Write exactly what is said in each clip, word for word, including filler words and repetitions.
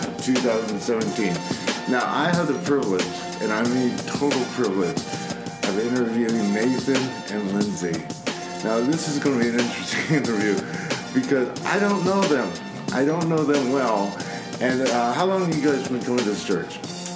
twenty seventeen. Now, I have the privilege, and I mean total privilege, of interviewing Nathan and Lindsay. Now, this is going to be an interesting interview because I don't know them. I don't know them well. And uh, how long have you guys been coming to this church?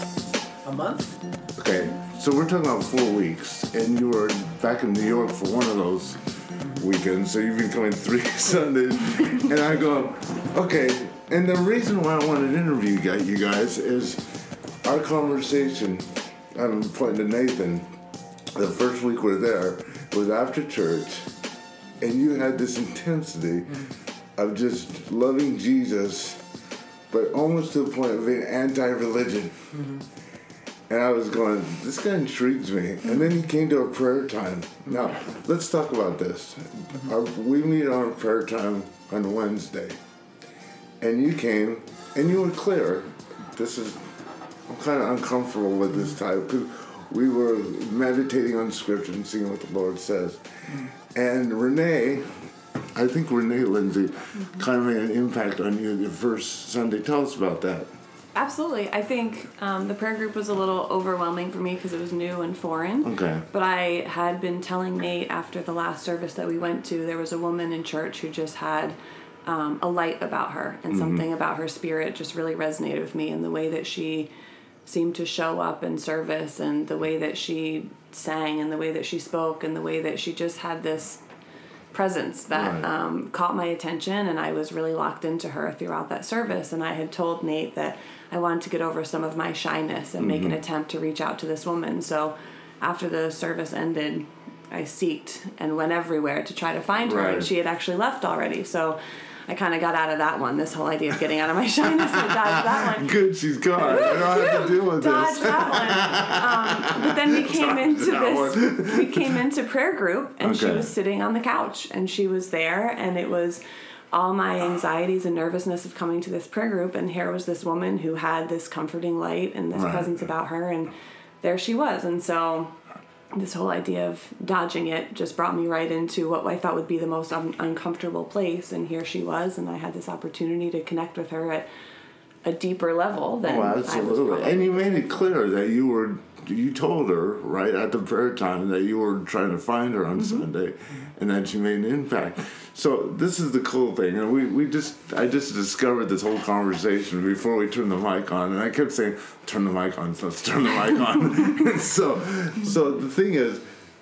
A month? Okay, so we're talking about four weeks, and you were back in New York for one of those weekends, so you've been coming three Sundays. And I go, okay, and the reason why I wanted to interview you guys is our conversation, I'm pointing to Nathan, the first week we were there was after church, and you had this intensity mm-hmm. of just loving Jesus, but almost to the point of being anti-religion. Mm-hmm. And I was going, this guy intrigues me. Mm-hmm. And then he came to a prayer time. Now, let's talk about this. Mm-hmm. Our, we meet on prayer time on Wednesday. And you came, and you were clear. This is, I'm kind of uncomfortable with this type, because we were meditating on Scripture and seeing what the Lord says. And Renee, I think Renee Lindsay, mm-hmm. kind of made an impact on you the first Sunday. Tell us about that. Absolutely. I think um, the prayer group was a little overwhelming for me because it was new and foreign. Okay. But I had been telling Nate after the last service that we went to, there was a woman in church who just had um, a light about her, and mm-hmm. something about her spirit just really resonated with me, and the way that she seemed to show up in service, and the way that she sang, and the way that she spoke, and the way that she just had this presence that right. um, caught my attention, and I was really locked into her throughout that service. And I had told Nate that I wanted to get over some of my shyness and mm-hmm. make an attempt to reach out to this woman. So after the service ended, I seeked and went everywhere to try to find her, right. and she had actually left already. So I kind of got out of that one, this whole idea of getting out of my shyness. I dodged that one. Good, she's gone. I don't have to deal with Dodged this. that one. Um, but then we came into this, we came into prayer group, and okay. she was sitting on the couch, and she was there, and it was all my anxieties and nervousness of coming to this prayer group, and here was this woman who had this comforting light and this right. presence about her, and there she was. And so this whole idea of dodging it just brought me right into what I thought would be the most un- uncomfortable place, and here she was, and I had this opportunity to connect with her at a deeper level than oh, absolutely. I was probably. And you made it clear that you were, you told her right at the prayer time that you were trying to find her on mm-hmm. Sunday, and that she made an impact. So this is the cool thing, and we, we just I just discovered this whole conversation before we turned the mic on, and I kept saying, "Turn the mic on, let's turn the mic on." And so, so the thing is,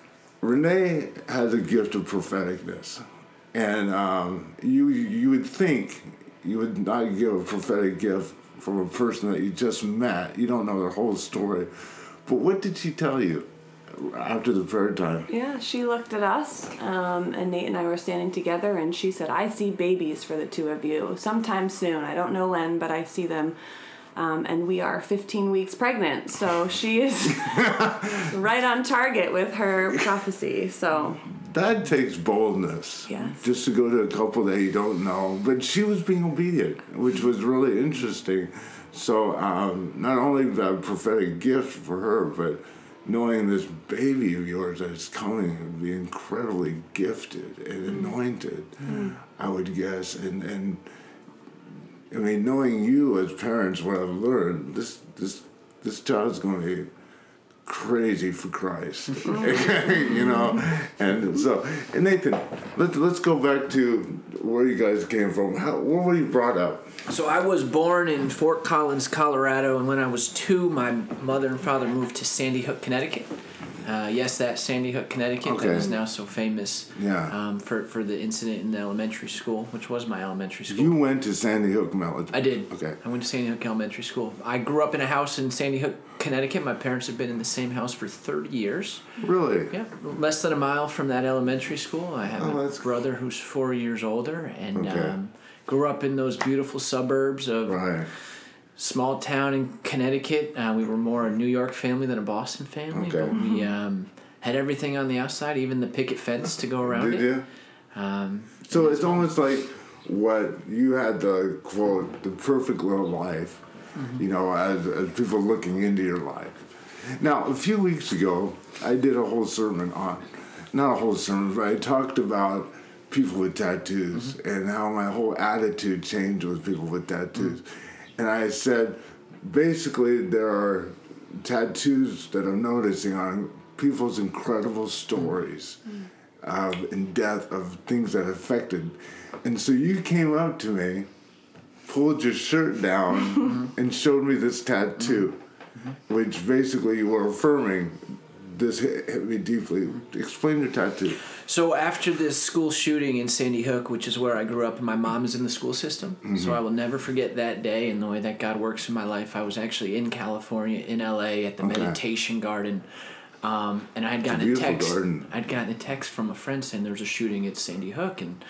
Renee has a gift of propheticness, and um, you you would think you would not give a prophetic gift from a person that you just met. You don't know their whole story, but what did she tell you after the prayer time? Yeah, she looked at us, um, and Nate and I were standing together, and she said, "I see babies for the two of you sometime soon. I don't know when, but I see them." Um, and we are fifteen weeks pregnant, so she is right on target with her prophecy. So that takes boldness. Yes. Just to go to a couple that you don't know. But she was being obedient, which was really interesting. So um, not only a prophetic gift for her, but knowing this baby of yours that's coming and be incredibly gifted and anointed, mm. I would guess. And, and I mean, knowing you as parents, what I've learned, this this this child's going to be crazy for Christ, you know. And so, and Nathan, let's let's go back to where you guys came from. How, where were you brought up? So I was born in Fort Collins, Colorado, and when I was two, my mother and father moved to Sandy Hook, Connecticut. Uh, yes, that Sandy Hook, Connecticut, okay. that is now so famous yeah. um, for, for the incident in the elementary school, which was my elementary school. You went to Sandy Hook, Melody? I did. Okay. I went to Sandy Hook Elementary School. I grew up in a house in Sandy Hook, Connecticut. My parents have been in the same house for thirty years. Really? Yeah. Less than a mile from that elementary school. I have oh, a brother cool. who's four years older, and okay. um, grew up in those beautiful suburbs of... Right. Small town in Connecticut. Uh, we were more a New York family than a Boston family. Okay. But we um, had everything on the outside, even the picket fence to go around Did it. you? Um, so it's almost like what you had the quote, the perfect little life, mm-hmm. you know, as, as people looking into your life. Now, a few weeks ago, I did a whole sermon on, not a whole sermon, but I talked about people with tattoos mm-hmm. and how my whole attitude changed with people with tattoos. Mm-hmm. and I said, basically, there are tattoos that I'm noticing on people's incredible stories mm. of and death of things that affected. And so you came up to me, pulled your shirt down, mm-hmm. and showed me this tattoo, mm-hmm. which basically you were affirming this hit, hit me deeply. Explain your tattoo. So after this school shooting in Sandy Hook, which is where I grew up, and my mom is in the school system, mm-hmm. so I will never forget that day and the way that God works in my life. I was actually in California, in L A, at the okay. Meditation Garden, um, and I had gotten a, a text. Garden. I'd gotten a text from a friend saying there was a shooting at Sandy Hook, and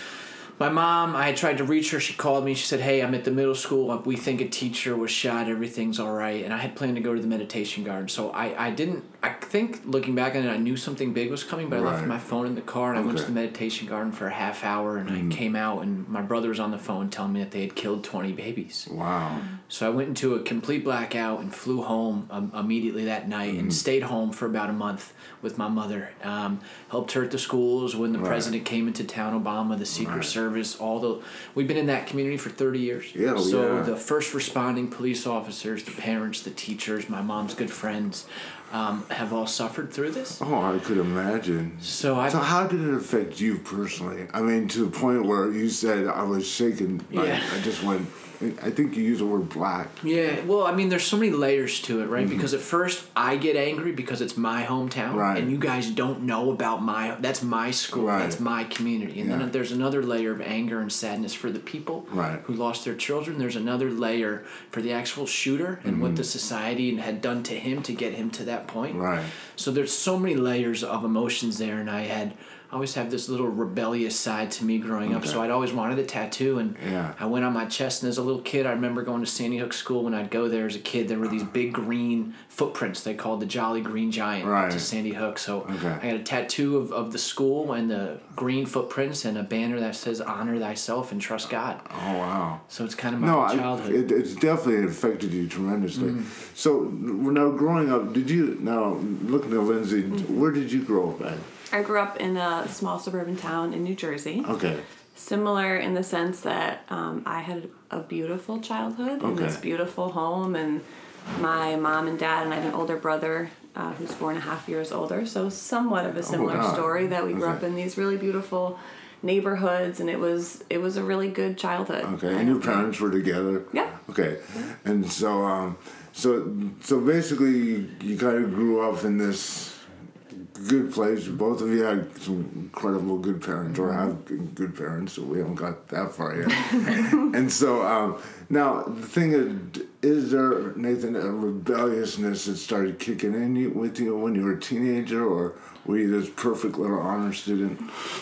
my mom, I had tried to reach her. She called me. She said, hey, I'm at the middle school. We think a teacher was shot. Everything's all right. And I had planned to go to the Meditation Garden. So I, I didn't, I think looking back on it, I knew something big was coming, but right. I left my phone in the car and okay. I went to the Meditation Garden for a half hour and mm. I came out and my brother was on the phone telling me that they had killed twenty babies. Wow. So I went into a complete blackout and flew home um, immediately that night mm. and stayed home for about a month with my mother. Um, helped her at the schools when the right. president came into town, Obama, the Secret right. Service, all the... We've been in that community for thirty years. Yeah, so yeah. the first responding police officers, the parents, the teachers, my mom's good friends, um, have all suffered through this. Oh, I could imagine. So I. So how did it affect you personally? I mean, to the point where you said I was shaken. Yeah. I, I just went... I think you use the word black. Yeah, well, I mean, there's so many layers to it, right? Mm-hmm. Because at first, I get angry because it's my hometown, right. and you guys don't know about my, that's my school, right. that's my community. And yeah. then there's another layer of anger and sadness for the people right. who lost their children. There's another layer for the actual shooter and mm-hmm. what the society had done to him to get him to that point. Right. So there's so many layers of emotions there, and I had... I always have this little rebellious side to me growing okay. up, so I'd always wanted a tattoo, and yeah. I went on my chest, and as a little kid, I remember going to Sandy Hook School. When I'd go there as a kid, there were these big green footprints they called the Jolly Green Giant right. to Sandy Hook, so okay. I had a tattoo of, of the school and the green footprints and a banner that says, honor thyself and trust God. Oh, wow. So it's kind of my no, childhood. I, it, it's definitely affected you tremendously. Mm-hmm. So now growing up, did you, now looking at Lindsay, mm-hmm. where did you grow up at? I grew up in a small suburban town in New Jersey. Okay. Similar in the sense that um, I had a beautiful childhood in okay. this beautiful home, and my mom and dad, and I have an older brother uh, who's four and a half years older, so somewhat of a similar oh, story that we grew okay. up in these really beautiful neighborhoods, and it was it was a really good childhood. Okay, and your parents were together? Yeah. Okay, yeah. and so um, so so basically you, you kind of grew up in this good place. Both of you had some incredible good parents, or have good parents, so we haven't got that far yet. And so um, now the thing is, is there, Nathan, a rebelliousness that started kicking in you, with you when you were a teenager, or were you this perfect little honor student?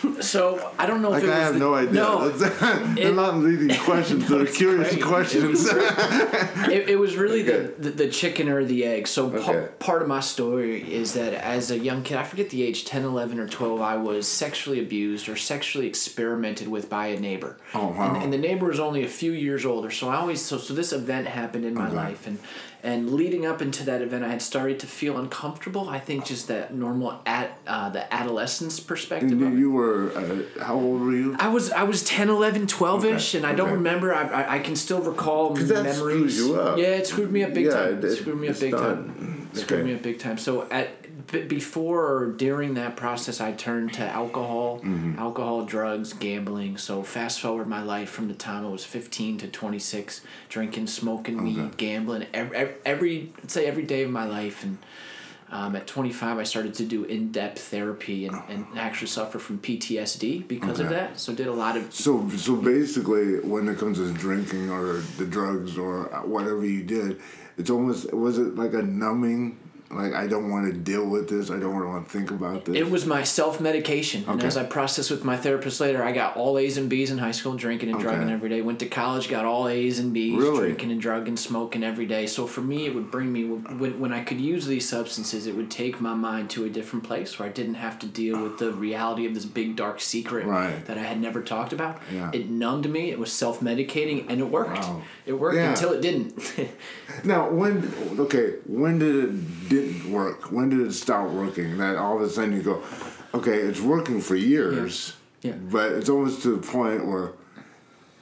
So I don't know like if it I was have the, no idea. No, they're it, not leading questions; they're curious great. questions. It was, it, it was really okay. the, the the chicken or the egg. So okay. pa- part of my story is that as a young kid, I forget the age, ten, eleven, or twelve, I was sexually abused or sexually experimented with by a neighbor. Oh wow! And, and the neighbor was only a few years older, so I always so so this event happened in my okay. life, and. And leading up into that event, I had started to feel uncomfortable. I think just that normal at uh, the adolescence perspective. And of you were uh, how old were you? I was I was ten, eleven, twelve-ish, okay. and I don't okay. remember. I, I I can still recall that memories. Screwed you up. Yeah, it screwed me up big yeah, time. It, it screwed me up big done. time. It screwed okay. me up big time. So at b- before or during that process, I turned to alcohol, mm-hmm. alcohol, drugs, gambling. So fast forward my life from the time I was fifteen to twenty-six, drinking, smoking okay. weed, gambling every, every I'd say every day of my life. And um, at twenty-five, I started to do in-depth therapy and, and actually suffer from P T S D because okay. of that. So did a lot of... So so basically, when it comes to drinking or the drugs or whatever you did, it's almost, was it like a numbing? Like, I don't want to deal with this. I don't want to think about this. It was my self-medication. Okay. And as I processed with my therapist later, I got all A's and B's in high school, drinking and okay. drugging every day. Went to college, got all A's and B's, really? drinking and drugging, smoking every day. So for me, it would bring me, when, when I could use these substances, it would take my mind to a different place where I didn't have to deal with the reality of this big, dark secret right. that I had never talked about. Yeah. It numbed me. It was self-medicating, and it worked. Wow. It worked yeah. until it didn't. Now, when, okay, when did it didn't work? When did it stop working? That all of a sudden you go, okay, it's working for years, yeah. Yeah. but it's almost to the point where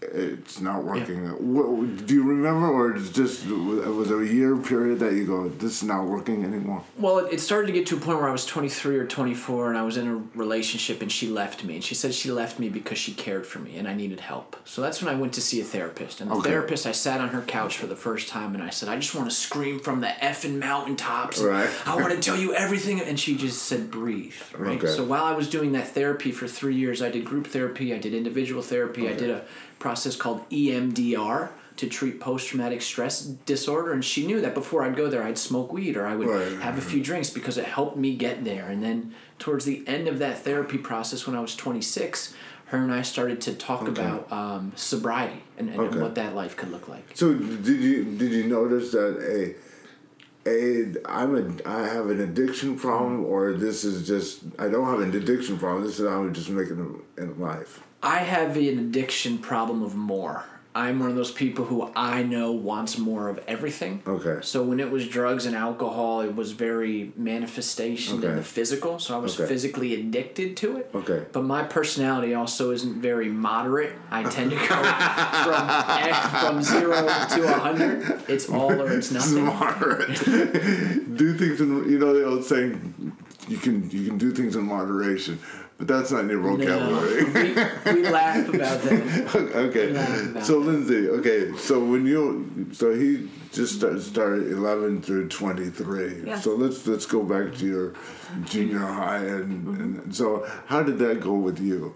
it's not working. Yeah. What, do you remember, or it's just was it a year period that you go, this is not working anymore? Well, it started to get to a point where I was twenty-three or twenty-four, and I was in a relationship, and she left me. And she said she left me because she cared for me, and I needed help. So that's when I went to see a therapist. And the okay. therapist, I sat on her couch for the first time, and I said, I just want to scream from the effing mountaintops. Right. I want to tell you everything. And she just said, breathe. Right. Okay. So while I was doing that therapy for three years, I did group therapy, I did individual therapy, okay. I did a process called E M D R to treat post-traumatic stress disorder, and she knew that before I'd go there I'd smoke weed or I would right. have a few drinks because it helped me get there. And then towards the end of that therapy process when I was twenty-six, her and I started to talk okay. about um, sobriety and, and okay. what that life could look like. So did you did you notice that a a I'm a I have an addiction problem, or this is just I don't have an addiction problem, this is how I'm just making it in life? I have an addiction problem of more. I'm one of those people who I know wants more of everything. Okay. So when it was drugs and alcohol, it was very manifestation okay. in the physical. So I was okay. physically addicted to it. Okay. But my personality also isn't very moderate. I tend to go from from zero to a hundred. It's all or it's nothing. Moderate. Do things in, you know the old saying, you can you can do things in moderation. But that's not in your vocabulary. No, we, we laugh about that. Okay. About so, that. Lindsay, okay, so when you, so he just started, started eleven through twenty-three. Yeah. So let's let's go back to your junior high. And, mm-hmm. and so how did that go with you?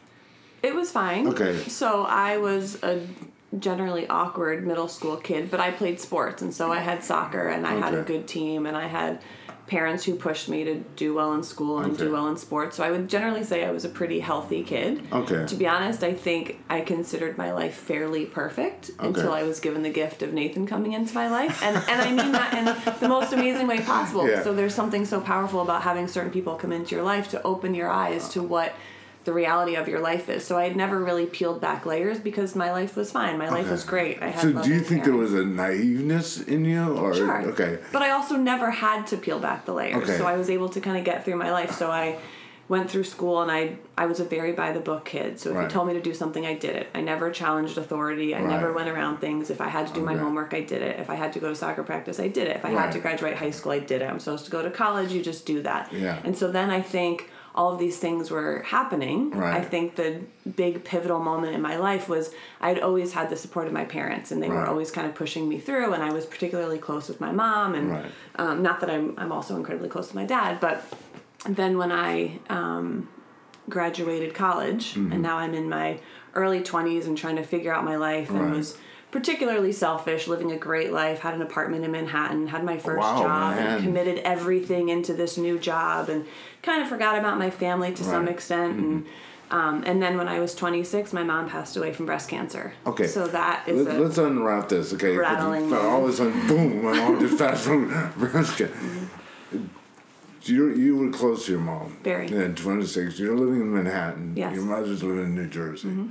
It was fine. Okay. So I was a generally awkward middle school kid, but I played sports. And so I had soccer, and I okay. had a good team, and I had parents who pushed me to do well in school and okay. do well in sports. So I would generally say I was a pretty healthy kid. Okay. To be honest, I think I considered my life fairly perfect okay. until I was given the gift of Nathan coming into my life. And and I mean that in the most amazing way possible. Yeah. So there's something so powerful about having certain people come into your life to open your eyes to what the reality of your life is. So I had never really peeled back layers because my life was fine. My life okay. was great. I had so do you think parents. there was a naiveness in you? Or Sure. Okay. But I also never had to peel back the layers. Okay. So I was able to kind of get through my life. So I went through school, and I I was a very by-the-book kid. So if right. you told me to do something, I did it. I never challenged authority. I right. never went around things. If I had to do okay. my homework, I did it. If I had to go to soccer practice, I did it. If I right. had to graduate high school, I did it. I'm supposed to go to college, you just do that. Yeah. And so then I think all of these things were happening. Right. I think the big pivotal moment in my life was I'd always had the support of my parents, and they right. were always kind of pushing me through, and I was particularly close with my mom, and right. um, not that I'm I'm also incredibly close with my dad, but then when I um, graduated college, mm-hmm. and now I'm in my early twenties and trying to figure out my life, and right. was particularly selfish, living a great life, had an apartment in Manhattan, had my first wow, job, man. and committed everything into this new job, and kind of forgot about my family to right. some extent. Mm-hmm. And um, and then when I was twenty-six, my mom passed away from breast cancer. Okay. So that is Let, a Let's unwrap this, okay? rattling All of a sudden, boom, my mom just passed from breast cancer. Mm-hmm. You you were close to your mom. Very. And twenty-six, you're living in Manhattan. Yes. Your mother's living in New Jersey. Mm-hmm.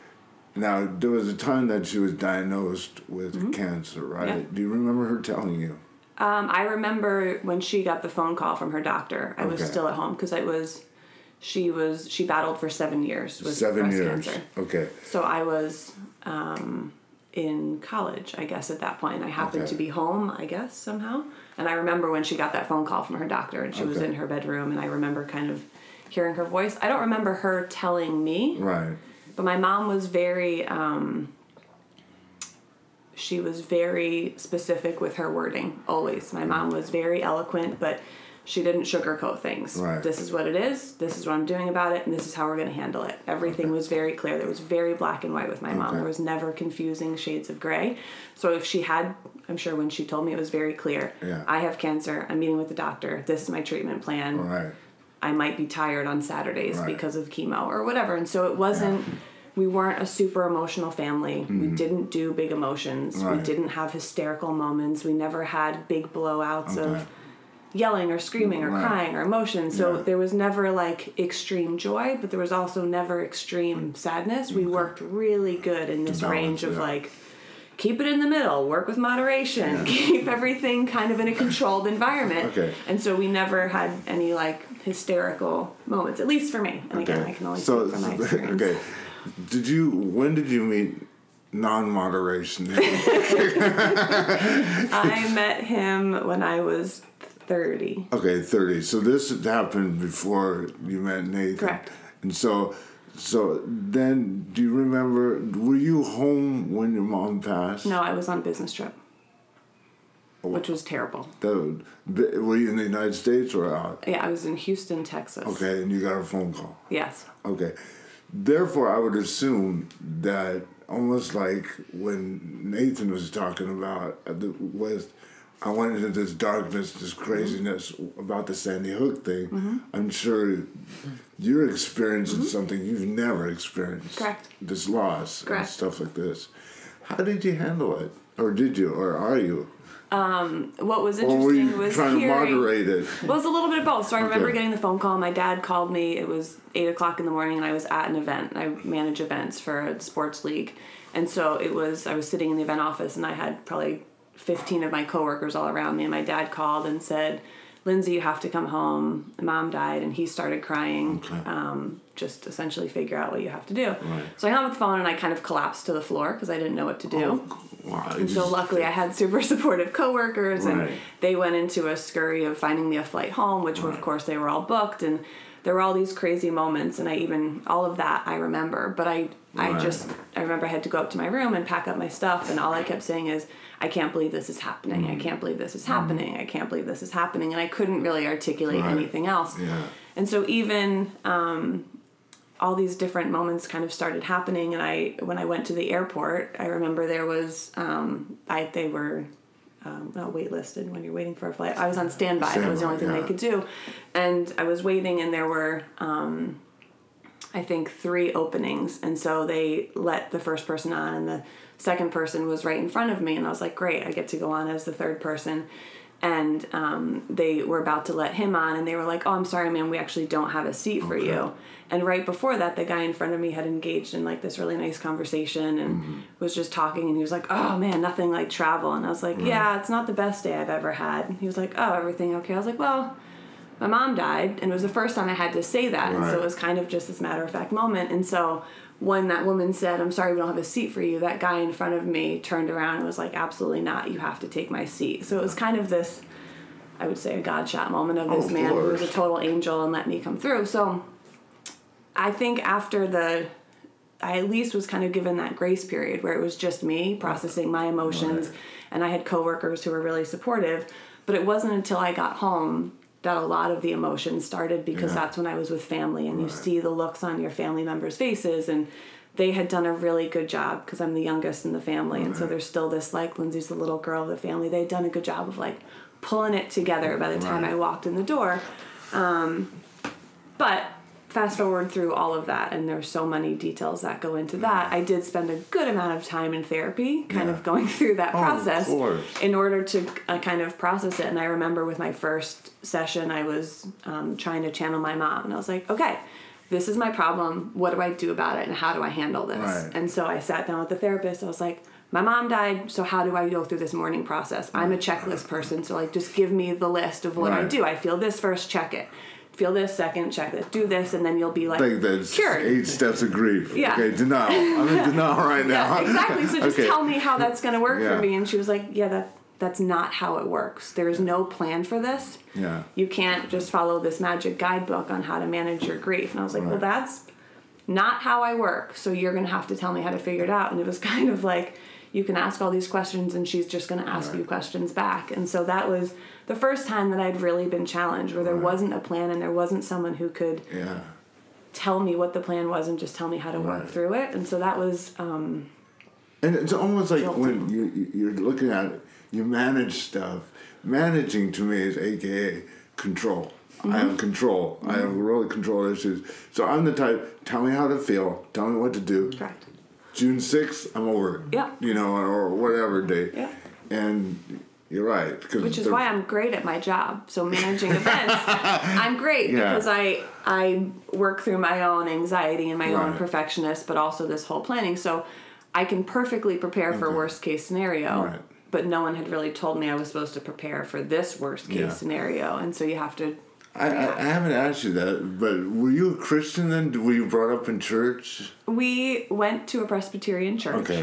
Now, there was a time that she was diagnosed with mm-hmm. cancer, right? Yeah. Do you remember her telling you? Um, I remember when she got the phone call from her doctor. I okay. was still at home because I was, she was, she battled for seven years with seven breast years. cancer. Okay. So I was um, in college, I guess, at that point. I happened okay. to be home, I guess, somehow. And I remember when she got that phone call from her doctor, and she okay. was in her bedroom, and I remember kind of hearing her voice. I don't remember her telling me. Right. But my mom was very, um, she was very specific with her wording, always. My mom was very eloquent, but she didn't sugarcoat things. Right. This is what it is, this is what I'm doing about it, and this is how we're going to handle it. Everything okay. was very clear. There was very black and white with my mom. Okay. There was never confusing shades of gray. So if she had, I'm sure when she told me, it was very clear. Yeah. I have cancer. I'm meeting with the doctor. This is my treatment plan. Right. I might be tired on Saturdays right. because of chemo or whatever. And so it wasn't, yeah. we weren't a super emotional family. Mm-hmm. We didn't do big emotions. Right. We didn't have hysterical moments. We never had big blowouts okay. of yelling or screaming or right. crying or emotion. So yeah. there was never like extreme joy, but there was also never extreme sadness. Okay. We worked really good in this balance, range of yeah. like, keep it in the middle, work with moderation, yeah. keep everything kind of in a controlled environment. Okay. And so we never had any like hysterical moments, at least for me. And okay. again, I can only so, speak from my experience. Okay. Did you, when did you meet non-moderation. I met him when I was thirty. Okay, thirty. So this happened before you met Nathan. Correct. And so, so then, do you remember? Were you home when your mom passed? No, I was on a business trip, which was terrible. That, were you in the United States or out? Yeah, I was in Houston, Texas. Okay, and you got a phone call. Yes. Okay. Therefore, I would assume that almost like when Nathan was talking about the West, I went into this darkness, this craziness mm-hmm. about the Sandy Hook thing. Mm-hmm. I'm sure you're experiencing mm-hmm. something you've never experienced. Correct. This loss Correct. and stuff like this. How did you handle it? Or did you? Or are you? Um, what was interesting or were you was trying hearing, to moderate it? Well, it was a little bit of both. So I remember okay. getting the phone call. My dad called me. It was eight o'clock in the morning, and I was at an event. I manage events for a sports league, and so it was. I was sitting in the event office, and I had probably fifteen of my coworkers all around me. And my dad called and said, "Lindsay, you have to come home. Mom died," and he started crying. Okay. Um, just essentially figure out what you have to do. Right. So I hung up the phone and I kind of collapsed to the floor because I didn't know what to do. Oh, wow. And so luckily I had super supportive coworkers right. and they went into a scurry of finding me a flight home, which right. of course they were all booked, and there were all these crazy moments, and I even all of that I remember. But I I right. just I remember I had to go up to my room and pack up my stuff, and all I kept saying is, I can't believe this is happening. Mm. I can't believe this is happening. Mm. I can't believe this is happening. And I couldn't really articulate right. anything else. Yeah. And so even um, all these different moments kind of started happening. And I, when I went to the airport, I remember there was, um, I they were um, not waitlisted when you're waiting for a flight. I was on standby. standby that was the only thing yeah. they could do. And I was waiting, and there were, um, I think, three openings. And so they let the first person on, and the second person was right in front of me. And I was like, great, I get to go on as the third person. And um, they were about to let him on, and they were like, oh, I'm sorry, man, we actually don't have a seat for okay. you. And right before that, the guy in front of me had engaged in like this really nice conversation and mm-hmm. was just talking, and he was like, oh man, nothing like travel. And I was like, right. yeah, it's not the best day I've ever had. And he was like, oh, everything okay? I was like, well, my mom died, and it was the first time I had to say that. Right. And so it was kind of just this matter-of-fact moment. And so when that woman said, I'm sorry, we don't have a seat for you, that guy in front of me turned around and was like, absolutely not, you have to take my seat. So it was kind of this, I would say, a God shot moment of this oh, man who was a total angel and let me come through. So I think after the, I at least was kind of given that grace period where it was just me processing my emotions, right. and I had coworkers who were really supportive. But it wasn't until I got home that a lot of the emotions started, because yeah. that's when I was with family, and right. you see the looks on your family members' faces, and they had done a really good job, because I'm the youngest in the family, right. and so there's still this, like, Lindsay's the little girl of the family. They'd done a good job of, like, pulling it together by the time right. I walked in the door. Um, but fast forward through all of that, and there's so many details that go into that. I did spend a good amount of time in therapy, kind yeah. of going through that oh, process of course. in order to uh, kind of process it. And I remember with my first session, I was um, trying to channel my mom, and I was like, okay, this is my problem. What do I do about it, and how do I handle this? Right. And so I sat down with the therapist. I was like, my mom died, so how do I go through this mourning process? I'm a checklist person, so like just give me the list of what right. I do. I feel this first, check it. Feel this second, check this, do this, and then you'll be like, I think that's cured. Eight steps of grief. Yeah. Okay, denial. I'm in denial right now. Yeah, exactly. So just okay. tell me how that's going to work yeah. for me. And she was like, yeah, that that's not how it works. There is no plan for this. Yeah. You can't just follow this magic guidebook on how to manage your grief. And I was like, right. well, that's not how I work. So you're going to have to tell me how to figure it out. And it was kind of like, you can ask all these questions, and she's just going to ask right. you questions back. And so that was the first time that I'd really been challenged, where there right. wasn't a plan, and there wasn't someone who could yeah. tell me what the plan was and just tell me how to right. work through it. And so that was... Um, and it's almost like jolting. when you, you're looking at it, you manage stuff. Managing to me is A K A control. Mm-hmm. I have control. Mm-hmm. I have really control issues. So I'm the type, tell me how to feel, tell me what to do. Correct. June sixth, I'm over it. Yeah. You know, or whatever date. Yeah. And you're right. Which is why I'm great at my job. So managing events, I'm great yeah. because I I work through my own anxiety and my right. own perfectionist, but also this whole planning. So I can perfectly prepare for okay. worst case scenario. Right. But no one had really told me I was supposed to prepare for this worst case yeah. scenario. And so you have to... I, I, I haven't asked you that, but were you a Christian then? Were you brought up in church? We went to a Presbyterian church. Okay.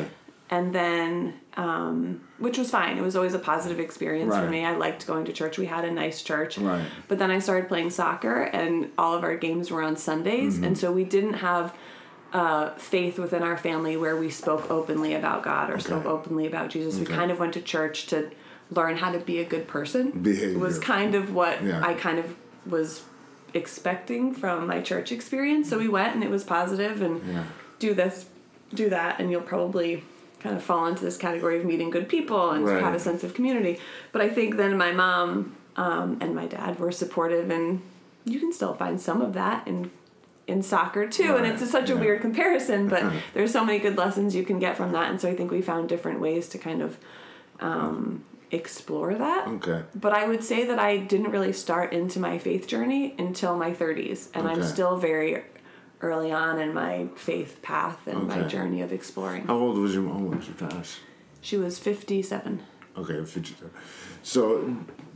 and then, um, which was fine. It was always a positive experience Right. for me. I liked going to church. We had a nice church. Right. But then I started playing soccer, and all of our games were on Sundays, Mm-hmm. and so we didn't have uh, faith within our family where we spoke openly about God or Okay. spoke openly about Jesus. Okay. We kind of went to church to learn how to be a good person. Behavior. Was kind of what Yeah. I kind of was expecting from my church experience. So we went, and it was positive, and Yeah. do this, do that, and you'll probably kind of fall into this category of meeting good people and Right. have a sense of community. But I think then my mom um, and my dad were supportive, and you can still find some of that in in soccer too. Right. And it's such a Yeah. weird comparison, but there's so many good lessons you can get from that. And so I think we found different ways to kind of um, explore that. Okay. But I would say that I didn't really start into my faith journey until my thirties, and I'm Okay. still very early on in my faith path and my Okay. journey of exploring. How old was your mom when she passed? She was fifty-seven. Okay, fifty-seven. So,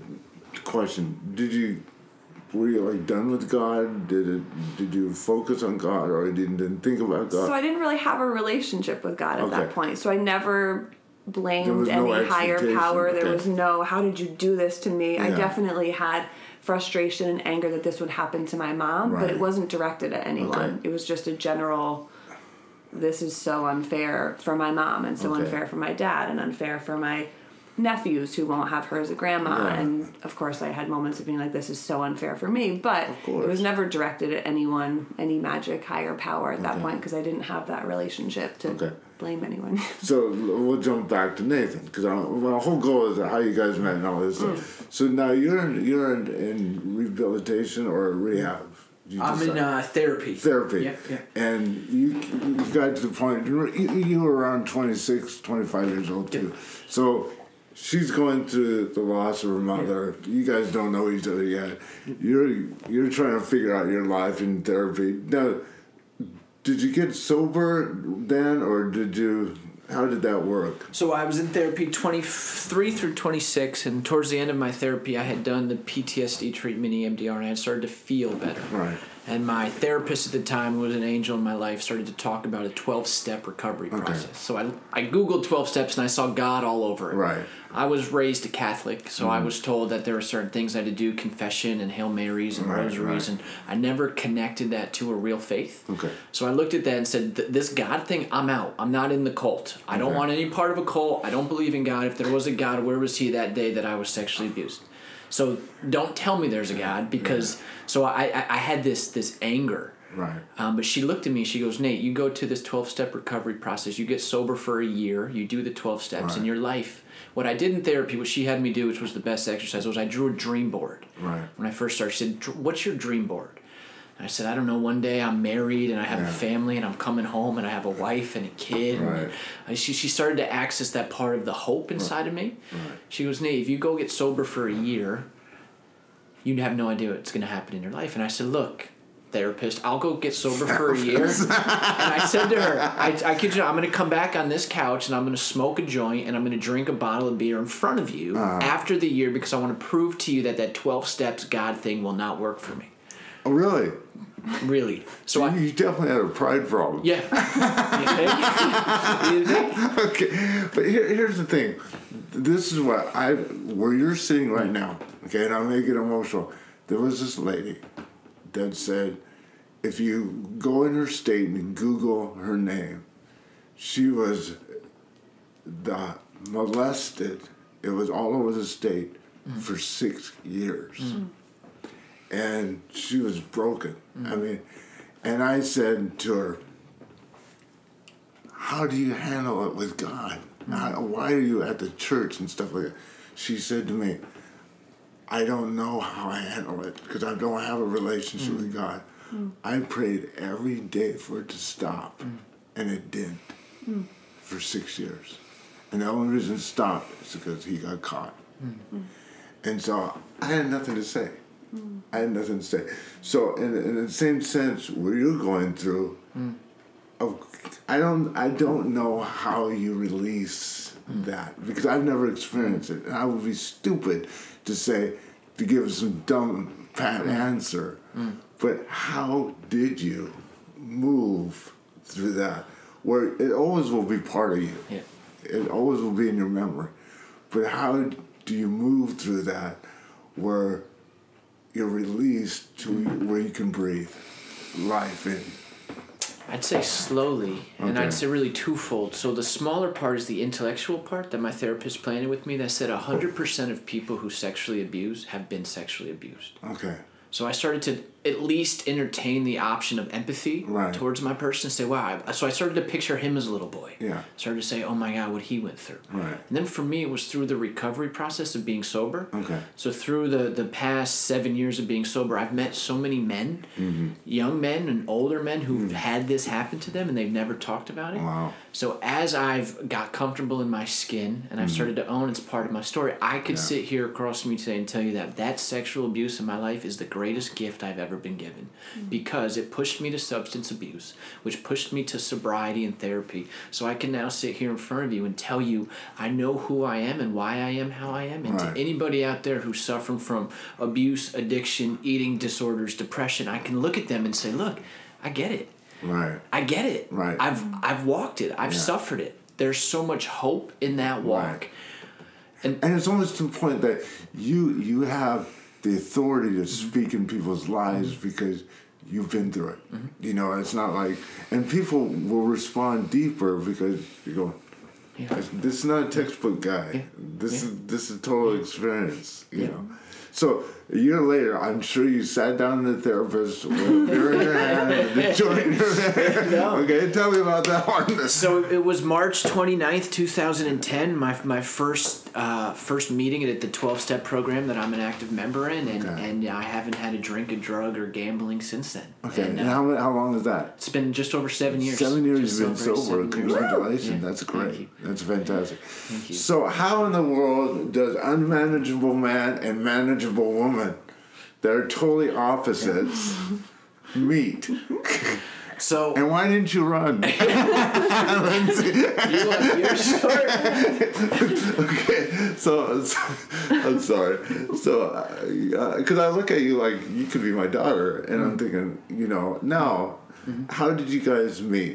question: Did you were you like done with God? Did it? Did you focus on God, or didn't, didn't think about God? So I didn't really have a relationship with God at that Okay. point. So I never There blamed was no any higher expectation. power. There Okay. was no, how did you do this to me? I Yeah. definitely had frustration and anger that this would happen to my mom, but Right. it wasn't directed at anyone. Okay. It was just a general, this is so unfair for my mom and so Okay. unfair for my dad and unfair for my nephews who won't have her as a grandma. Yeah. And of course I had moments of being like, this is so unfair for me, but Of course. it was never directed at anyone, any magic higher power at that Okay. point, because I didn't have that relationship to Okay. blame anyone. So we'll jump back to Nathan because my whole goal is how you guys met and all this Mm. stuff. So now you're in, you're in, in rehabilitation or rehab. You I'm in decide? uh, therapy. Therapy. Yeah, yeah. And you, you got to the point, you, you were around twenty-six, twenty-five years old too. So she's going through the loss of her mother. You guys don't know each other yet. You're you're trying to figure out your life in therapy. Now, did you get sober then, or did you, how did that work? So I was in therapy twenty-three through twenty-six, and towards the end of my therapy, I had done the P T S D treatment, E M D R, and I had started to feel better. Right. And my therapist at the time, who was an angel in my life, started to talk about a twelve-step recovery Okay. process. So I, I Googled twelve steps, and I saw God all over it. Right. I was raised a Catholic, so I was told that there were certain things I had to do, confession and Hail Marys and Right, rosaries, right. and I never connected that to a real faith. Okay. So I looked at that and said, "Th- this God thing, I'm out. I'm not in the cult. I don't Okay. want any part of a cult. I don't believe in God. If there was a God, where was he that day that I was sexually abused? So don't tell me there's a God, because so I, I, I had this this anger. Right. Um, but she looked at me, she goes, Nate, you go to this twelve-step recovery process. You get sober for a year. You do the twelve steps in Right. your life. What I did in therapy, what she had me do, which was the best exercise, was I drew a dream board. Right. When I first started, she said, "Dr- what's your dream board?" And I said, I don't know, one day I'm married and I have Yeah. a family and I'm coming home and I have a wife and a kid. Right. And she, she started to access that part of the hope inside of me. Right. She goes, Nate, if you go get sober for a year, you have no idea what's going to happen in your life. And I said, look, therapist, I'll go get sober for a year. And I said to her, I, I kid you not, I'm going to come back on this couch and I'm going to smoke a joint and I'm going to drink a bottle of beer in front of you Uh-huh. after the year, because I want to prove to you that that twelve steps God thing will not work for me. Oh, really? Really. So I... You definitely had a pride problem. Yeah. You think? You think? Okay, but here, here's the thing. This is what I, where you're sitting right now, okay, and I'm going to get emotional. There was this lady that said, if you go in her state and Google her name, she was the molested, it was all over the state for six years. Mm. And she was broken. I mean, and I said to her, how do you handle it with God? How, why are you at the church and stuff like that? She said to me, I don't know how I handle it because I don't have a relationship with God. I prayed every day for it to stop, and it didn't for six years. And the only reason it stopped is because he got caught. And so I had nothing to say. I had nothing to say. So in, in the same sense, where you're going through, of, I don't I don't know how you release that because I've never experienced it, and I would be stupid to say to give some dumb pat answer. But how did you move through that? Where it always will be part of you. Yeah. It always will be in your memory. But how do you move through that where you're released to where you can breathe life in? I'd say slowly, and Okay. I'd say really twofold. So the smaller part is the intellectual part that my therapist planted with me that said one hundred percent of people who sexually abuse have been sexually abused. Okay. So I started to at least entertain the option of empathy Right. towards my person and say, wow. I, so I started to picture him as a little boy. Yeah. Started to say, oh my God, what he went through. Right. And then for me, it was through the recovery process of being sober. Okay. So through the, the past seven years of being sober, I've met so many men, Mm-hmm. young men and older men who've had this happen to them and they've never talked about it. Wow. So as I've got comfortable in my skin and I've started to own it's part of my story, I could Yeah. sit here across from you today and tell you that that sexual abuse in my life is the greatest gift I've ever been given because it pushed me to substance abuse, which pushed me to sobriety and therapy. So I can now sit here in front of you and tell you I know who I am and why I am how I am. And Right. to anybody out there who's suffering from abuse, addiction, eating disorders, depression, I can look at them and say, look, I get it. Right. I get it. Right. I've I've walked it. I've Yeah. suffered it. There's so much hope in that walk. Right. And it's almost to the point that you you have the authority to speak in people's lives because you've been through it. Mm-hmm. You know, it's not like, and people will respond deeper because you go, Yeah. this is not a textbook guy. Yeah. This Yeah. is this is total experience. You Yeah. know. So a year later, I'm sure you sat down with the therapist with a beer in your hand and a joint in your hand. No. Okay, tell me about that one. So it was March twenty-ninth, twenty ten, my my first uh, first meeting at the twelve-step program that I'm an active member in, and, Okay. and I haven't had a drink, a drug, or gambling since then. Okay, And, and uh, how how long is that? it's been just over seven years. Seven years Just you've been over sober. seven years. Congratulations. Yeah, That's thank great. you. That's fantastic. Thank you. So how in the world does unmanageable man and manageable woman, they're totally opposites, meet? So And why didn't you run? you, you're short. Okay, so, so I'm sorry. So, because uh, I look at you like you could be my daughter, and I'm thinking, you know, now, how did you guys meet?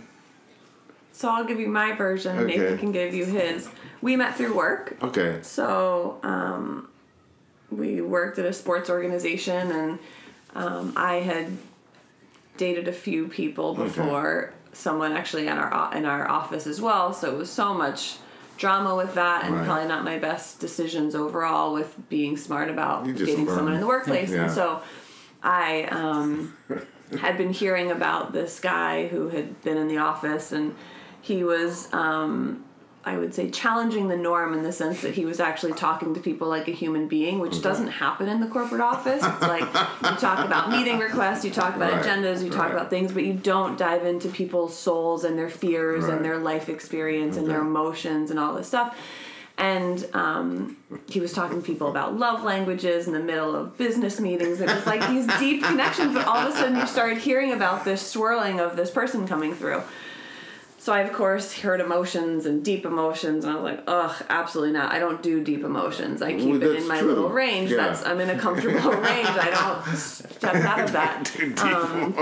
So I'll give you my version. Okay. Nathan can give you his. We met through work. Okay. So um, we worked at a sports organization, and um, I had dated a few people before. Someone actually in our in our office as well. So it was so much drama with that, and Right. probably not my best decisions overall with being smart about You just dating learn. someone in the workplace. Yeah. And so I um, had been hearing about this guy who had been in the office, and he was, um, I would say, challenging the norm in the sense that he was actually talking to people like a human being, which Okay. doesn't happen in the corporate office. It's like you talk about meeting requests, you talk about Right, agendas, you talk right. about things, but you don't dive into people's souls and their fears Right. and their life experience and their Okay. emotions and all this stuff. And um, he was talking to people about love languages in the middle of business meetings. It was like these deep connections, but all of a sudden you started hearing about this swirling of this person coming through. So I, of course, heard emotions and deep emotions, and I was like, ugh, absolutely not. I don't do deep emotions. I keep Well, it that's in my true. little range. Yeah. That's I'm in a comfortable range. I don't step out of that. Um,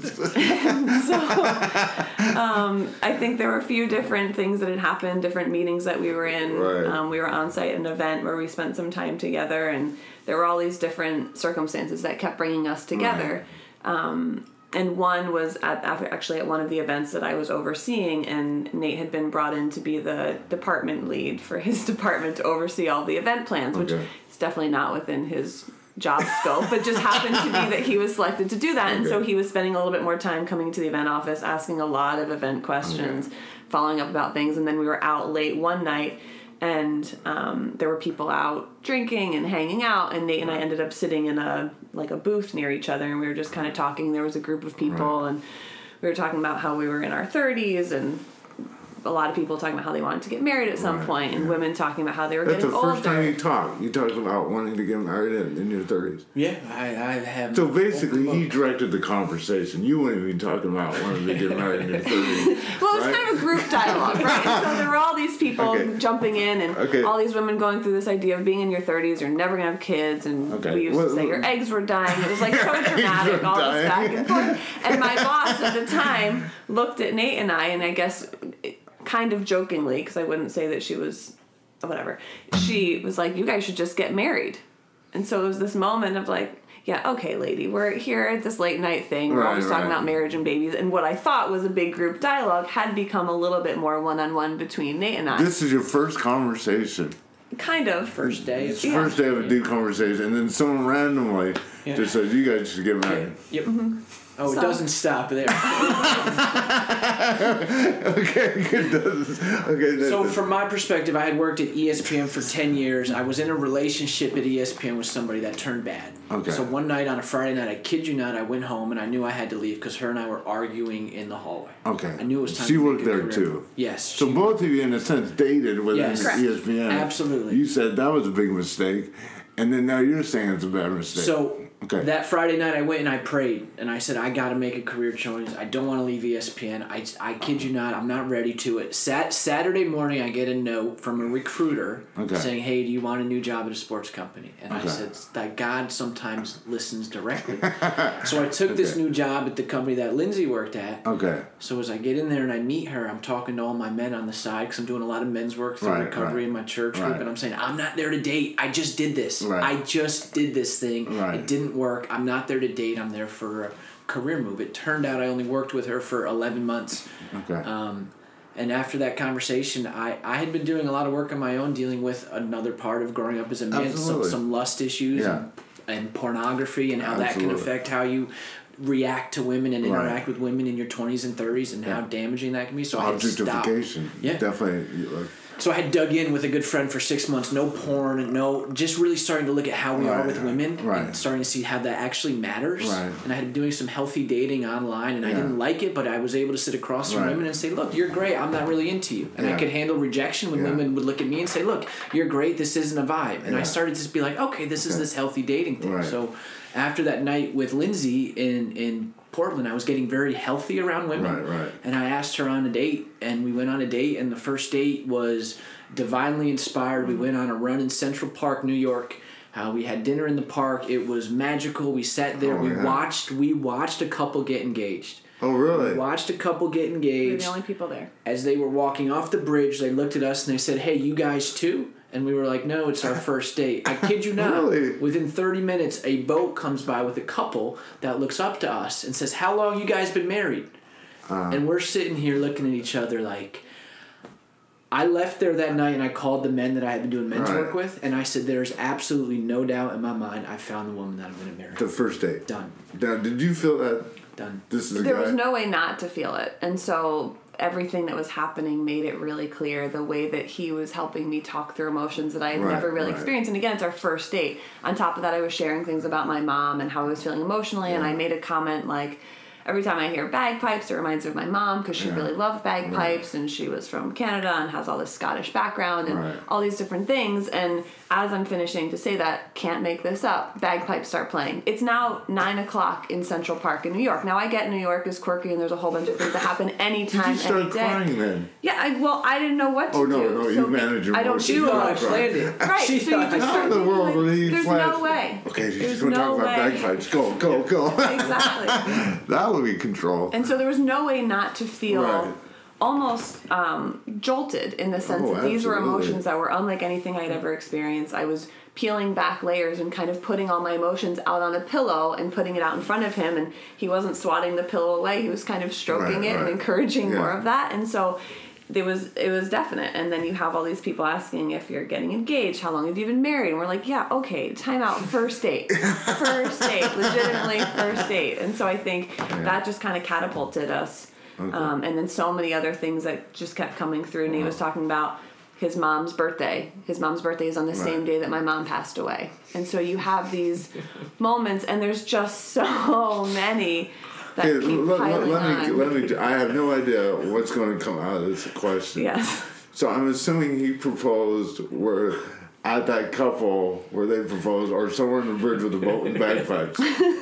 so um, I think there were a few different things that had happened, different meetings that we were in. Right. Um, we were on site at an event where we spent some time together, and there were all these different circumstances that kept bringing us together. Um, and one was at actually at one of the events that I was overseeing, and Nate had been brought in to be the department lead for his department to oversee all the event plans, which Okay. is definitely not within his job scope, but just happened to be that he was selected to do that. And so Okay. he was spending a little bit more time coming to the event office, asking a lot of event questions, following up about things. And then we were out late one night, and um, there were people out drinking and hanging out, and Nate and I ended up sitting in a like a booth near each other, and we were just kind of talking. There was a group of people, Right. and we were talking about how we were in our thirties, and a lot of people talking about how they wanted to get married at some Right, point, and yeah. women talking about how they were That's the getting first older. time you talked. You talked about wanting to get married in, in your thirties. Yeah, I, I have. So basically, he directed the conversation. You weren't even talking about wanting to get married in your thirties. Well, it's right? kind of a group dialogue, right? And so there were all these people Okay. jumping in, and Okay. all these women going through this idea of being in your thirties, you're never gonna have kids, and Okay. we used Well, to say your eggs were dying. It was like so dramatic, were all this dying. back and forth. And my boss at the time looked at Nate and I, and I guess kind of jokingly, because I wouldn't say that she was, whatever, she was like, you guys should just get married. And so it was this moment of like, yeah, okay, lady, we're here at this late night thing. We're right, always talking right. about marriage and babies. And what I thought was a big group dialogue had become a little bit more one-on-one between Nate and I. This is your first conversation. Kind of. First day. It's Of Yeah. first day of a deep conversation, and then someone randomly Yeah. just says, "You guys should get Yeah. married." Yep. Mm-hmm. Oh, it So- doesn't stop there. Okay, it does. Okay. That, So from my perspective, I had worked at E S P N for ten years. I was in a relationship at E S P N with somebody that turned bad. Okay. So one night on a Friday night, I kid you not, I went home and I knew I had to leave because her and I were arguing in the hallway. okay. I knew it was time She to make worked a there career too. move. Yes. So she- both of you, in a sense, dated within Yes. Correct. E S P N. Absolutely. You said that was a big mistake, and then now you're saying it's a bad mistake. So Okay. that Friday night, I went and I prayed, and I said, I got to make a career choice. I don't want to leave E S P N. I, I kid you not, I'm not ready to it. Sat, Saturday morning, I get a note from a recruiter Okay. saying, hey, do you want a new job at a sports company? And Okay. I said, that God sometimes listens directly. So I took this Okay. new job at the company that Lindsay worked at. okay. So as I get in there and I meet her, I'm talking to all my men on the side because I'm doing a lot of men's work through Right, recovery right. in my church Right. group, and I'm saying, I'm not there to date. I just did this. Right. I just did this thing. Right. It didn't work. I'm not there to date. I'm there for a career move. It turned out I only worked with her for eleven months. Okay. Um, and after that conversation, I, I had been doing a lot of work on my own, dealing with another part of growing up as a man, some, Absolutely. some lust issues Yeah. and, and pornography, and how that can Absolutely. affect how you react to women and Right. interact with women in your twenties and thirties, and how Yeah. damaging that can be. So I had stopped. Objectification. Yeah. Definitely. you- like, So I had dug in with a good friend for six months. No porn, no, just really starting to look at how we are Right, with women, right. and starting to see how that actually matters. Right. And I had been doing some healthy dating online, and I Yeah. didn't like it, but I was able to sit across from Right. women and say, "Look, you're great. I'm not really into you." And Yeah. I could handle rejection when Yeah. women would look at me and say, "Look, you're great. This isn't a vibe." And Yeah. I started to just be like, "Okay, this is Okay. this healthy dating thing." Right. So after that night with Lindsay in in Portland, I was getting very healthy around women. Right, right. And I asked her on a date, and we went on a date, and the first date was divinely inspired. We went on a run in Central Park, New York. Uh, we had dinner in the park. It was magical. We sat there. Oh, we yeah. watched. We watched a couple get engaged. oh, really? We watched a couple get We were engaged. the only people there. As they were walking off the bridge, they looked at us and they said, "Hey, you guys too?" And we were like, "No, it's our first date." I kid you not. Really? Within thirty minutes, a boat comes by with a couple that looks up to us and says, "How long you guys been married?" Uh, And we're sitting here looking at each other like. I left there that night and I called the men that I had been doing men's Right. work with, and I said, "There's absolutely no doubt in my mind I found the woman that I'm going to marry." the first date. Done. Now, did you feel that Done. this is a There guy? was no way not to feel it. And so everything that was happening made it really clear the way that he was helping me talk through emotions that I had Right, never really right. experienced. And again, it's our first date. On top of that, I was sharing things about my mom and how I was feeling emotionally. And Yeah. I made a comment like, every time I hear bagpipes, it reminds me of my mom because she Yeah. really loved bagpipes and she was from Canada and has all this Scottish background and Right. all these different things. And as I'm finishing to say that, can't make this up, bagpipes start playing. It's now nine o'clock in Central Park in New York. Now I get New York is quirky and there's a whole bunch of things that happen Did anytime, you start any day. crying then? Yeah, I, well, I didn't know what to Oh, no, do. no, so you be- manage your I don't emotions. She do thought I it. planned it. Right, She so you thought I just How start in the thinking, world like, would he there's plan- no way. Okay, she's There's going to no talk about way. bagpipes. Go, go, go. Exactly. That would be control. And so there was no way not to feel Right. almost um, jolted in the sense Oh, that these were absolutely. emotions that were unlike anything I'd ever experienced. I was peeling back layers and kind of putting all my emotions out on a pillow and putting it out in front of him, and he wasn't swatting the pillow away. He was kind of stroking Right, it and right. encouraging Yeah. more of that. And so it was it was definite. And then you have all these people asking if you're getting engaged, how long have you been married? And we're like, yeah, okay, time out, first date. First date, legitimately first date. And so I think that just kind of catapulted us. Okay. Um, and then so many other things that just kept coming through. Nate was talking about his mom's birthday. His mom's birthday is on the Right. same day that my mom passed away. And so you have these moments, and there's just so many that Okay, keep let, let, piling let me, on. let me, I have no idea what's going to come out of this question. Yes. So I'm assuming he proposed where at that couple where they proposed, or somewhere in the bridge with a boat and bagpipes.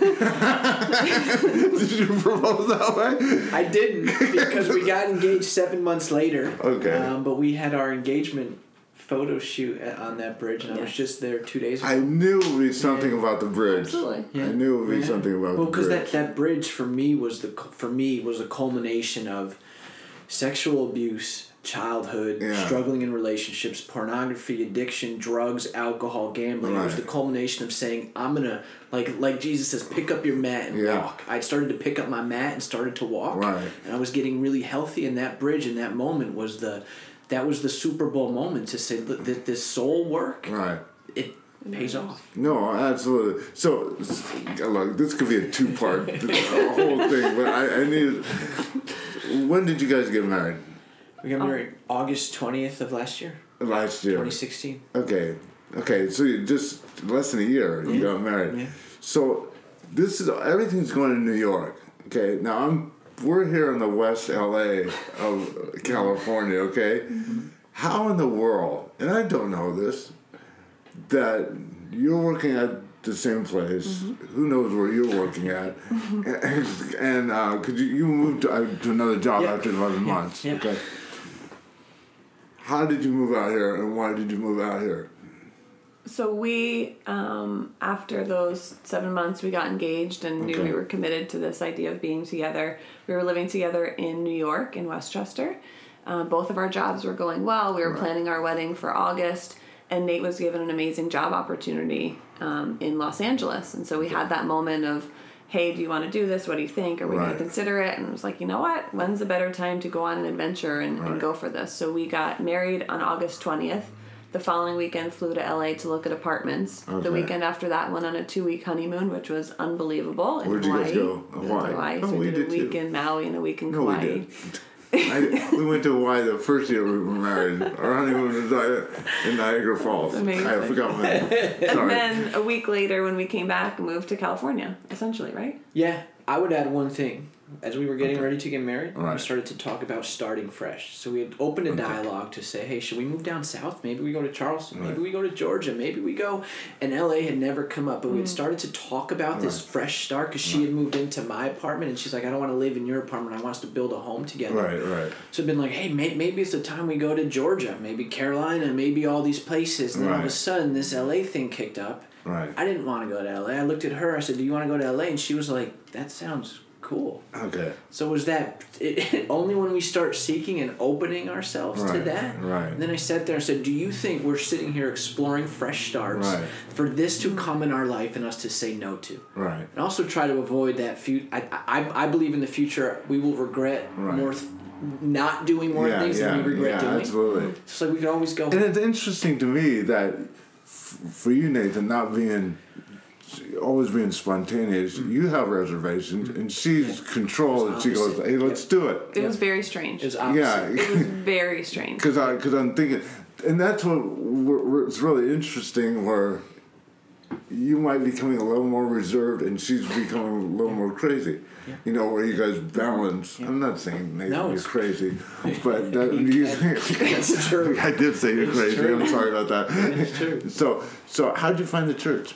Did you propose that way? I didn't because we got engaged seven months later. Okay. Um, but we had our engagement photo shoot at, on that bridge, and I was Yeah. just there two days ago. I knew it would be something Yeah. about the bridge. Absolutely. Yeah. I knew it would be Yeah. something about well, the because bridge. that, that bridge for me was the for me was the culmination of sexual abuse, childhood, Yeah. struggling in relationships, pornography, addiction, drugs, alcohol, gambling. It was Right. the culmination of saying, I'm going to, like like Jesus says, pick up your mat and Yeah. walk. I started to pick up my mat and started to walk. Right. And I was getting really healthy, and that bridge and that moment was the, that was the Super Bowl moment to say that this soul work, Right. it pays off. No, absolutely. So, look, this could be a two-part whole thing, but I, I need. When did you guys get married? We got married August twentieth of last year, Last year. twenty sixteen. Okay. Okay. So you just less than a year you Yeah. got married. Yeah. So this is everything's going to New York. Okay. Now I'm we're here in the West L A of California. Okay. Mm-hmm. How in the world? And I don't know this. That you're working at the same place. Mm-hmm. Who knows where you're working at? Mm-hmm. And, and uh, could you you moved to, uh, to another job Yep. after eleven Yeah. months? Yeah. Okay. How did you move out here, and why did you move out here? So we, um, after those seven months, we got engaged and knew Okay. we were committed to this idea of being together. We were living together in New York, in Westchester. Uh, both of our jobs were going well. We were Right. planning our wedding for August, and Nate was given an amazing job opportunity um, in Los Angeles. And so we had that moment of, hey, do you want to do this? What do you think? Are we going Right. to consider it? And I was like, you know what? When's a better time to go on an adventure and, Right. and go for this? So we got married on August twentieth. The following weekend, flew to L A to look at apartments. Okay. The weekend after that, went on a two-week honeymoon, which was unbelievable. In Where'd you Hawaii. guys go? We went Hawaii. to Hawaii. Oh, So we we did a did week too. in Maui and a week in No, we Kauai. did. I, we went to Hawaii the first year we were married. Our honeymoon was in Niagara Falls. amazing. I forgot my And Sorry. then a week later, when we came back, moved to California, essentially, right? Yeah, I would add one thing. As we were getting Okay. ready to get married, Right. we started to talk about starting fresh. So we had opened a Okay. dialogue to say, hey, should we move down south? Maybe we go to Charleston. Right. Maybe we go to Georgia. Maybe we go. And L A had never come up, but we had started to talk about this Right. fresh start because she had moved into my apartment and she's like, I don't want to live in your apartment. I want us to build a home together. Right, right. So I've been like, hey, may- maybe it's the time we go to Georgia, maybe Carolina, maybe all these places. And then all of a Right. sudden, this L A thing kicked up. Right. I didn't want to go to L A. I looked at her. I said, do you want to go to L A? And she was like, that sounds cool. Okay. So was that it, only when we start seeking and opening ourselves to Right, that? right. And then I sat there and said, do you think we're sitting here exploring fresh starts Right. for this to come in our life and us to say no to? Right. And also try to avoid that future. I, I, I believe in the future we will regret Right. more th- not doing more Yeah, things yeah, than we regret yeah, doing. absolutely. So like we could always go. And it's interesting to me that f- for you, Nathan, not being always being spontaneous, you have reservations, and she's controlled, and she goes, opposite. "Hey, let's Yep. do it." It was very strange. It was opposite. Yeah, It was very strange. because I because I'm thinking, and that's what we're, we're, it's really interesting where you might be becoming a little more reserved, and she's becoming a little more crazy. Yeah. You know, where you guys balance. Yeah. I'm not saying Nathan, No, you're it's- crazy, but that, you, It's true. I did say you're It's crazy. true. I'm sorry about that. It's true. So, so how'd you find the church?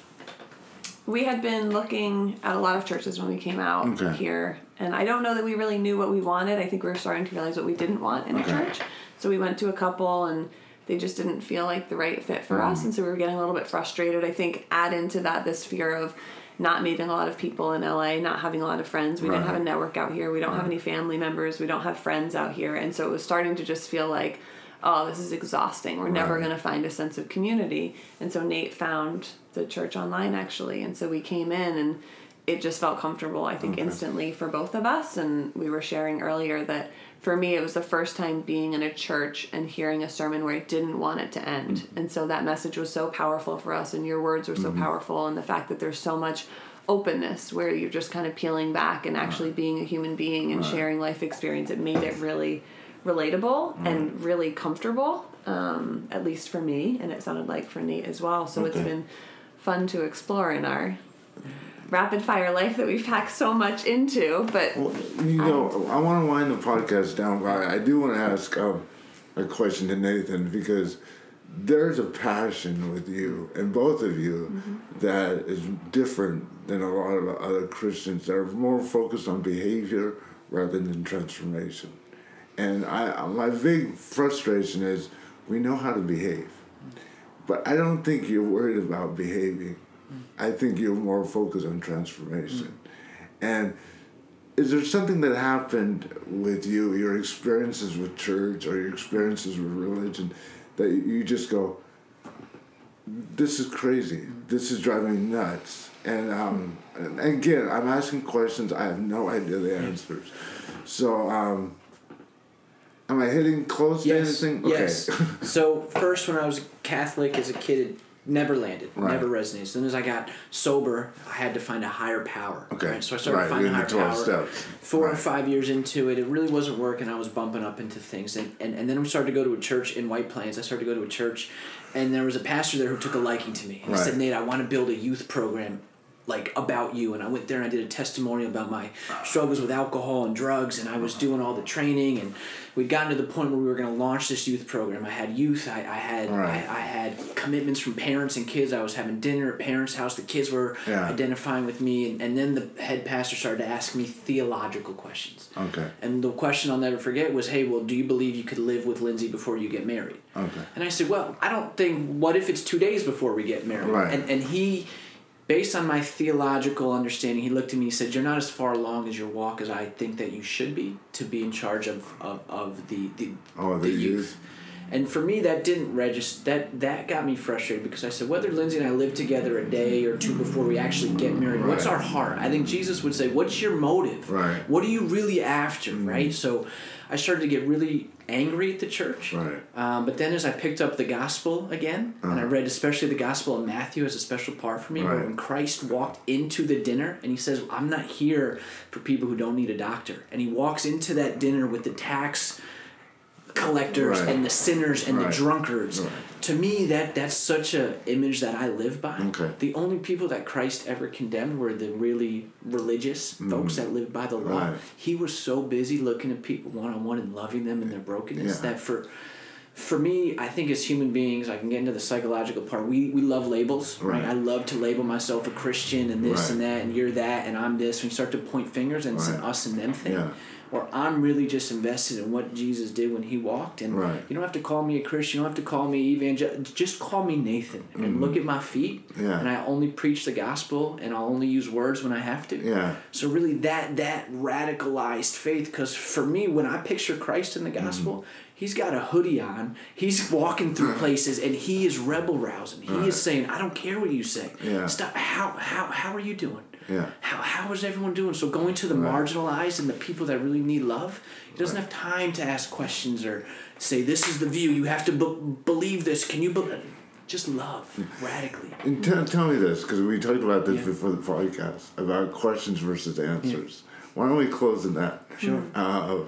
We had been looking at a lot of churches when we came out Okay. here, and I don't know that we really knew what we wanted. I think we were starting to realize what we didn't want in a Okay. church. So we went to a couple, and they just didn't feel like the right fit for Mm. us, and so we were getting a little bit frustrated. I think add into that this fear of not meeting a lot of people in L A, not having a lot of friends. We didn't Right. have a network out here. We don't have any family members. We don't have friends out here, and so it was starting to just feel like, oh, this is exhausting. We're never Right. going to find a sense of community. And so Nate found the church online, actually. And so we came in, and it just felt comfortable, I think, Okay. instantly for both of us. And we were sharing earlier that for me, it was the first time being in a church and hearing a sermon where I didn't want it to end. Mm-hmm. And so that message was so powerful for us, and your words were so powerful. And the fact that there's so much openness where you're just kind of peeling back and actually being a human being and Right. sharing life experience, it made it really relatable and really comfortable, um, at least for me, and it sounded like for Nate as well. So it's Okay. been fun to explore in our rapid fire life that we've packed so much into. But Well, you know, I want to wind the podcast down, but I do want to ask um, a question to Nathan, because there's a passion with you and both of you Mm-hmm. that is different than a lot of other Christians that are more focused on behavior rather than transformation. And I, my big frustration is we know how to behave, but I don't think you're worried about behaving. I think you're more focused on transformation. And is there something that happened with you, your experiences with church or your experiences with religion, that you just go, this is crazy. This is driving me nuts. And, um, and again, I'm asking questions. I have no idea the answers. So, um, am I hitting close yes. to anything? Yes. Okay. So first, when I was Catholic as a kid, it never landed, right. never resonated. As soon as I got sober, I had to find a higher power. Okay. Right? So I started right. finding a higher power. Steps. Four right. or five years into it, it really wasn't working. I was bumping up into things. And, and, and then we started to go to a church in White Plains. I started to go to a church, and there was a pastor there who took a liking to me. And right. he said, Nate, I want to build a youth program like about you. And I went there and I did a testimonial about my struggles with alcohol and drugs, and I was doing all the training, and we'd gotten to the point where we were going to launch this youth program. I had youth, I, I had right. I, I had commitments from parents and kids. I was having dinner at parents' house. The kids were yeah. identifying with me, and, and then the head pastor started to ask me theological questions. Okay. And the question I'll never forget was, hey, well, do you believe you could live with Lindsay before you get married? Okay. And I said, well, I don't think, what if it's two days before we get married? Right. And and he, based on my theological understanding, he looked at me and said, you're not as far along as your walk as I think that you should be to be in charge of, of, of the, the, oh, the, the youth. youth. And for me, that didn't register. That that got me frustrated, because I said, whether Lindsay and I live together a day or two before we actually get married, right. what's our heart? I think Jesus would say, what's your motive? Right. What are you really after, mm-hmm. right? So I started to get really angry at the church. Right. Um, but then as I picked up the gospel again, uh-huh. and I read especially the gospel of Matthew as a special part for me, right. where when Christ walked into the dinner and he says, I'm not here for people who don't need a doctor. And he walks into that dinner with the tax collectors right. and the sinners and right. the drunkards. Right. To me, that that's such a image that I live by. Okay. The only people that Christ ever condemned were the really religious mm. folks that lived by the law. Right. He was so busy looking at people one-on-one and loving them in their brokenness yeah. that for for me, I think as human beings, I can get into the psychological part. We we love labels, right? right? I love to label myself a Christian and this right. and that, and you're that, and I'm this. And you start to point fingers, and it's right. an us and them thing. Yeah. Or I'm really just invested in what Jesus did when he walked. And right. you don't have to call me a Christian. You don't have to call me evangel. Just call me Nathan. And mm-hmm. look at my feet. Yeah. And I only preach the gospel, and I'll only use words when I have to. Yeah. So really that that radicalized faith, because for me, when I picture Christ in the gospel, mm-hmm. he's got a hoodie on. He's walking through places, and he is rebel rousing. He right. is saying, I don't care what you say. Yeah. Stop. How, how, how are you doing? Yeah. How how is everyone doing? So going to the right. marginalized and the people that really need love, he doesn't right. have time to ask questions or say, this is the view, you have to be- believe this. Can you believe? Just love radically. And t- tell me this, because we talked about this yeah. before the podcast, about questions versus answers. Yeah. Why don't we close on that? Sure. Uh,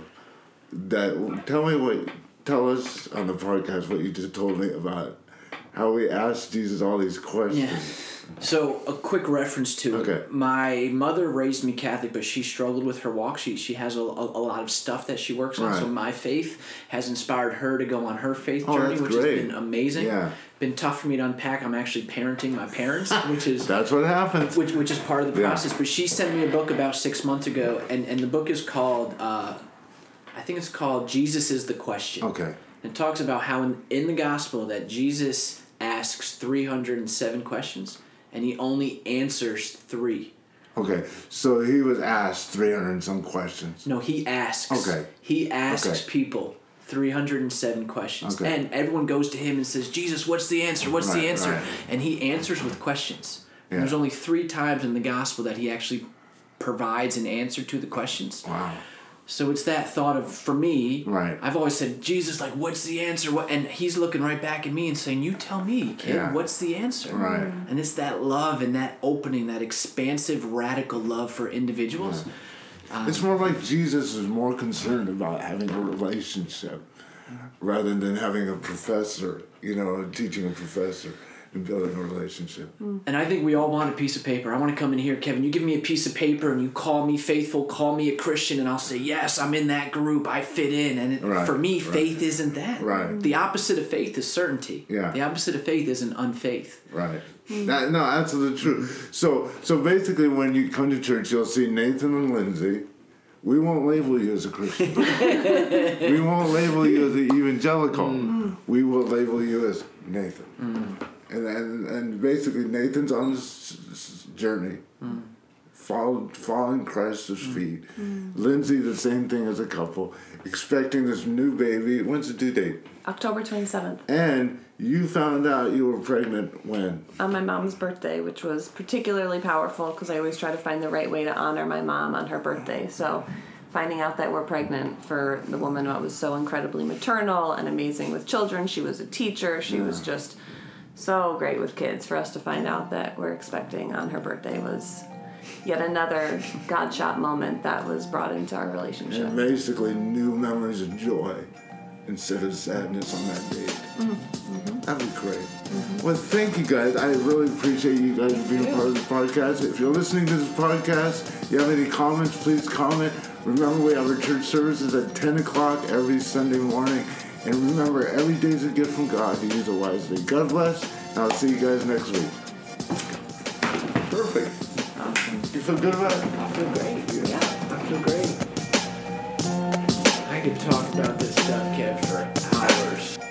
that tell me what tell us on the podcast what you just told me about how we asked Jesus all these questions. Yeah. So a quick reference to okay. it. My mother raised me Catholic, but she struggled with her walk. She she has a, a, a lot of stuff that she works on. Right. So my faith has inspired her to go on her faith oh, journey, which great. has been amazing. Yeah. Been tough for me to unpack. I'm actually parenting my parents, which is that's what happens. Which which is part of the process. Yeah. But she sent me a book about six months ago, and, and the book is called uh, I think it's called Jesus is the Question. Okay. It talks about how in, in the gospel that Jesus asks three hundred seven questions, and he only answers three. Okay, so he was asked three hundred and some questions. No, he asks. Okay. He asks okay. people three hundred seven questions. Okay. And everyone goes to him and says, Jesus, what's the answer? What's right, the answer? Right. And he answers with questions. Yeah. And there's only three times in the gospel that he actually provides an answer to the questions. Wow. So it's that thought of, for me, right. I've always said, Jesus, like, what's the answer? What? And he's looking right back at me and saying, you tell me, kid, yeah. what's the answer? Right. And it's that love and that opening, that expansive, radical love for individuals. Yeah. Um, it's more like Jesus is more concerned about having a relationship rather than having a professor, you know, teaching a professor. And building a relationship. And I think we all want a piece of paper. I want to come in here, Kevin, you give me a piece of paper and you call me faithful, call me a Christian, and I'll say, yes, I'm in that group, I fit in. And it, right, for me, right. faith isn't that. Right. The opposite of faith is certainty. Yeah. The opposite of faith is an unfaith. Right. That, no, absolutely true. So, so basically when you come to church, you'll see Nathan and Lindsay. We won't label you as a Christian. We won't label you as an evangelical. Mm. We will label you as Nathan. Mm. And, and and basically Nathan's on this journey, mm. fall, falling Christ's feet. Mm-hmm. Lindsay, the same thing as a couple, expecting this new baby. When's the due date? October twenty-seventh. And you found out you were pregnant when? On my mom's birthday, which was particularly powerful because I always try to find the right way to honor my mom on her birthday. So finding out that we're pregnant for the woman that was so incredibly maternal and amazing with children. She was a teacher. She yeah. was just so great with kids. For us to find out that we're expecting on her birthday was yet another God shot moment that was brought into our relationship. And basically new memories of joy instead of sadness on that date. Mm-hmm. Mm-hmm. That'd be great. Mm-hmm. Well, thank you guys. I really appreciate you guys being part of the podcast. If you're listening to this podcast, you have any comments, please comment. Remember, we have our church services at ten o'clock every Sunday morning. And remember, every day is a gift from God to use it wisely. God bless, and I'll see you guys next week. Perfect. Awesome. You feel good about it? I feel great. Yeah, I feel great. I could talk about this stuff, Kev, for hours.